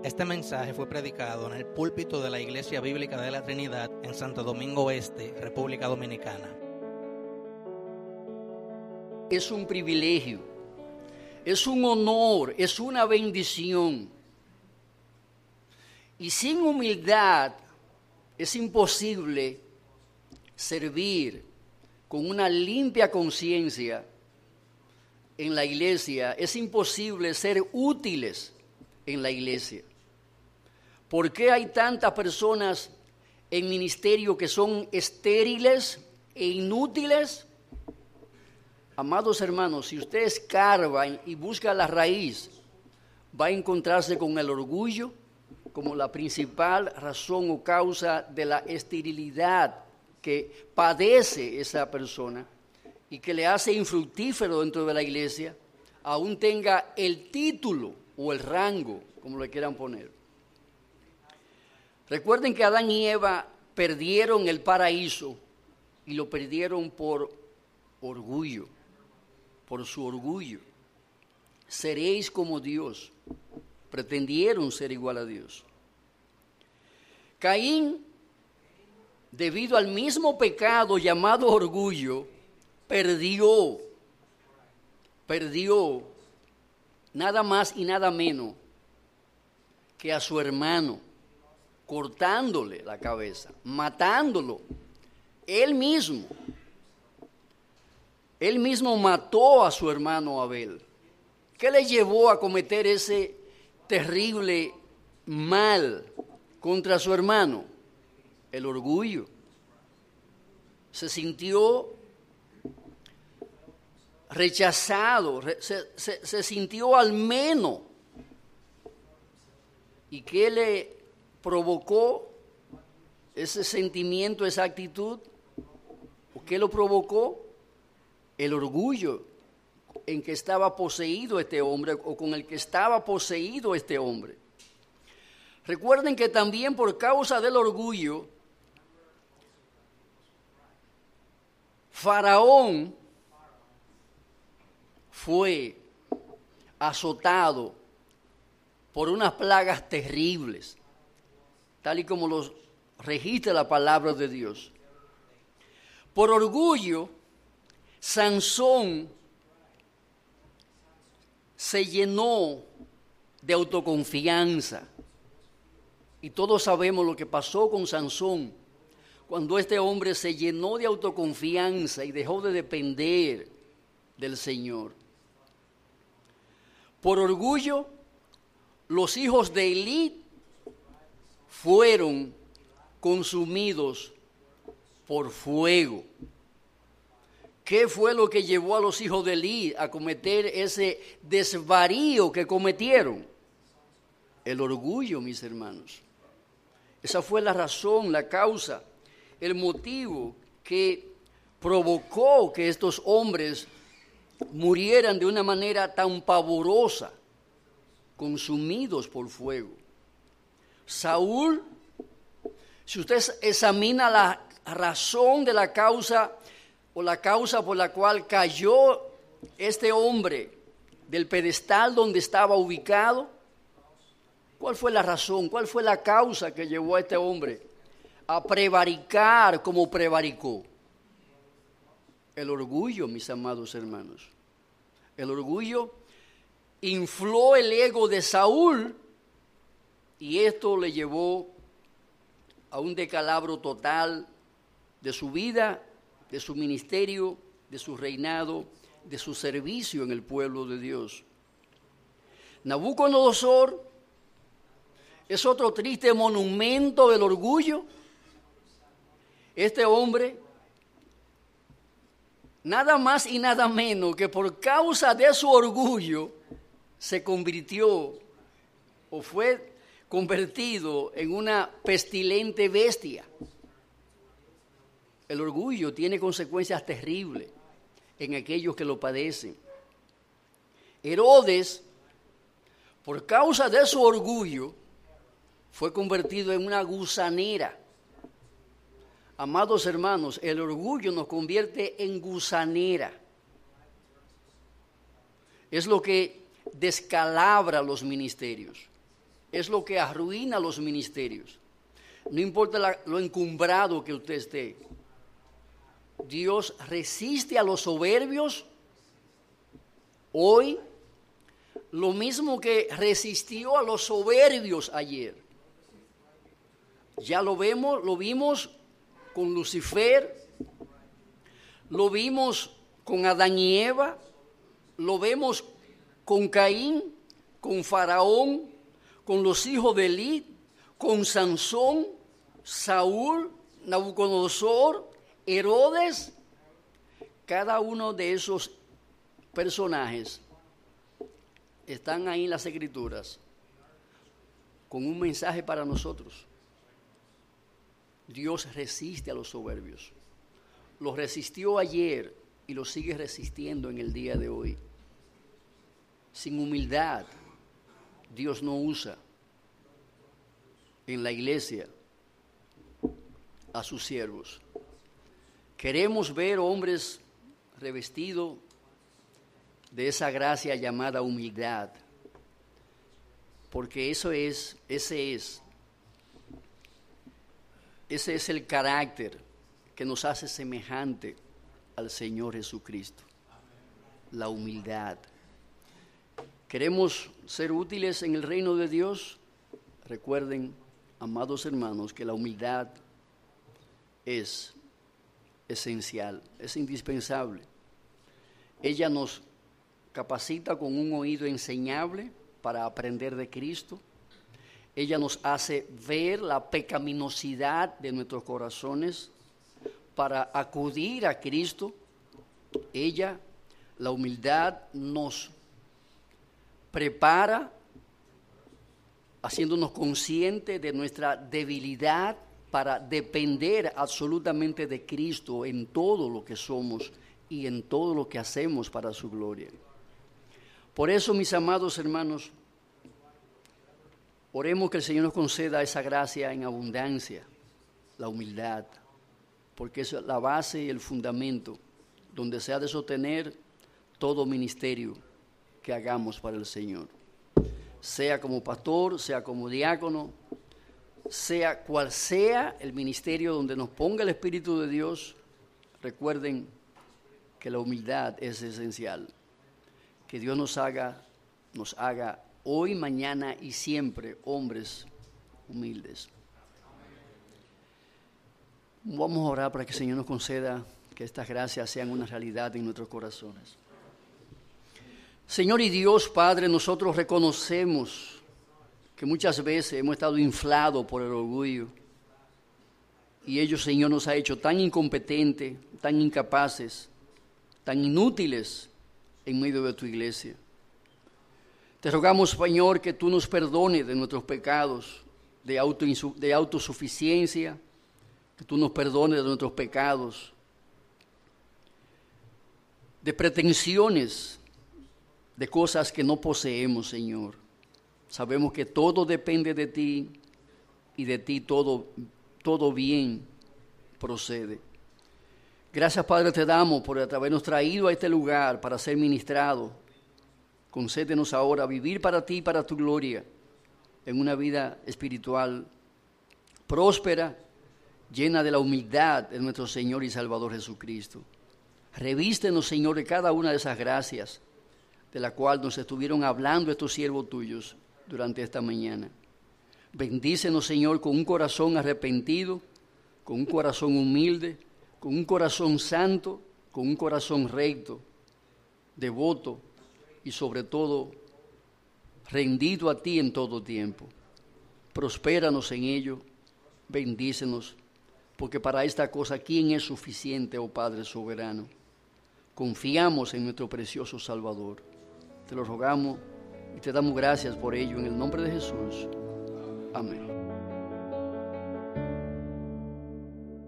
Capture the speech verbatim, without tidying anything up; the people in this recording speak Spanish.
Este mensaje fue predicado en el púlpito de la Iglesia Bíblica de la Trinidad en Santo Domingo Este, República Dominicana. Es un privilegio, es un honor, es una bendición. Y sin humildad es imposible servir con una limpia conciencia en la iglesia. Es imposible ser útiles en la iglesia. ¿Por qué hay tantas personas en ministerio que son estériles e inútiles? Amados hermanos, si usted escarba y busca la raíz, va a encontrarse con el orgullo como la principal razón o causa de la esterilidad que padece esa persona y que le hace infructífero dentro de la iglesia, aún tenga el título o el rango, como le quieran poner. Recuerden que Adán y Eva perdieron el paraíso y lo perdieron por orgullo, por su orgullo. Seréis como Dios. Pretendieron ser igual a Dios. Caín, debido al mismo pecado llamado orgullo, perdió, perdió nada más y nada menos que a su hermano, cortándole la cabeza, matándolo. Él mismo, él mismo mató a su hermano Abel. ¿Qué le llevó a cometer ese terrible mal contra su hermano? El orgullo. Se sintió rechazado, se, se, se sintió al menos. ¿Y qué le provocó ese sentimiento, esa actitud? ¿Qué lo provocó? El orgullo en que estaba poseído este hombre o con el que estaba poseído este hombre. Recuerden que también por causa del orgullo, Faraón fue azotado por unas plagas terribles, tal y como los registra la palabra de Dios. Por orgullo, Sansón se llenó de autoconfianza. Y todos sabemos lo que pasó con Sansón cuando este hombre se llenó de autoconfianza y dejó de depender del Señor. Por orgullo, los hijos de Elí fueron consumidos por fuego. ¿Qué fue lo que llevó a los hijos de Elí a cometer ese desvarío que cometieron? El orgullo, mis hermanos. Esa fue la razón, la causa, el motivo que provocó que estos hombres murieran de una manera tan pavorosa, consumidos por fuego. Saúl, si usted examina la razón de la causa o la causa por la cual cayó este hombre del pedestal donde estaba ubicado, ¿cuál fue la razón? ¿Cuál fue la causa que llevó a este hombre a prevaricar como prevaricó? El orgullo, mis amados hermanos. El orgullo infló el ego de Saúl y esto le llevó a un descalabro total de su vida, de su ministerio, de su reinado, de su servicio en el pueblo de Dios. Nabucodonosor es otro triste monumento del orgullo. Este hombre, nada más y nada menos que por causa de su orgullo, se convirtió o fue convertido en una pestilente bestia. El orgullo tiene consecuencias terribles en aquellos que lo padecen. Herodes, por causa de su orgullo, fue convertido en una gusanera. Amados hermanos, el orgullo nos convierte en gusanera. Es lo que descalabra los ministerios. es lo que arruina los ministerios. No importa la, lo encumbrado que usted esté. Dios resiste a los soberbios hoy, lo mismo que resistió a los soberbios ayer. Ya lo vemos, lo vimos con Lucifer, lo vimos con Adán y Eva, lo vemos con Caín, con Faraón, con los hijos de Elí, con Sansón, Saúl, Nabucodonosor, Herodes. Cada uno de esos personajes están ahí en las Escrituras con un mensaje para nosotros. Dios resiste a los soberbios. Los resistió ayer y los sigue resistiendo en el día de hoy. Sin humildad, Dios no usa en la iglesia a sus siervos. Queremos ver hombres revestidos de esa gracia llamada humildad, porque eso es, ese es, ese es el carácter que nos hace semejante al Señor Jesucristo, la humildad. ¿Queremos ser útiles en el reino de Dios? Recuerden, amados hermanos, que la humildad es esencial, es indispensable. Ella nos capacita con un oído enseñable para aprender de Cristo. Ella nos hace ver la pecaminosidad de nuestros corazones para acudir a Cristo. Ella, la humildad, nos prepara, haciéndonos conscientes de nuestra debilidad para depender absolutamente de Cristo en todo lo que somos y en todo lo que hacemos para su gloria. Por eso, mis amados hermanos, oremos que el Señor nos conceda esa gracia en abundancia, la humildad, porque es la base y el fundamento donde se ha de sostener todo ministerio que hagamos para el Señor, sea como pastor, sea como diácono, sea cual sea el ministerio donde nos ponga el Espíritu de Dios. Recuerden que la humildad es esencial. Que Dios nos haga, nos haga hoy, mañana y siempre hombres humildes. Vamos a orar para que el Señor nos conceda que estas gracias sean una realidad en nuestros corazones. Señor y Dios Padre, nosotros reconocemos que muchas veces hemos estado inflados por el orgullo y ello, Señor, nos ha hecho tan incompetentes, tan incapaces, tan inútiles en medio de tu iglesia. Te rogamos, Señor, que tú nos perdones de nuestros pecados de, auto, de autosuficiencia, que tú nos perdones de nuestros pecados de pretensiones, de cosas que no poseemos, Señor. Sabemos que todo depende de ti y de ti todo, todo bien procede. Gracias, Padre, te damos por habernos traído a este lugar para ser ministrados. Concédenos ahora vivir para ti y para tu gloria en una vida espiritual próspera, llena de la humildad de nuestro Señor y Salvador Jesucristo. Revístenos, Señor, de cada una de esas gracias de la cual nos estuvieron hablando estos siervos tuyos durante esta mañana. Bendícenos, Señor, con un corazón arrepentido, con un corazón humilde, con un corazón santo, con un corazón recto, devoto y sobre todo rendido a ti en todo tiempo. Prospéranos en ello, bendícenos, porque para esta cosa, ¿quién es suficiente, oh Padre soberano? Confiamos en nuestro precioso Salvador. Te lo rogamos y te damos gracias por ello en el nombre de Jesús. Amén.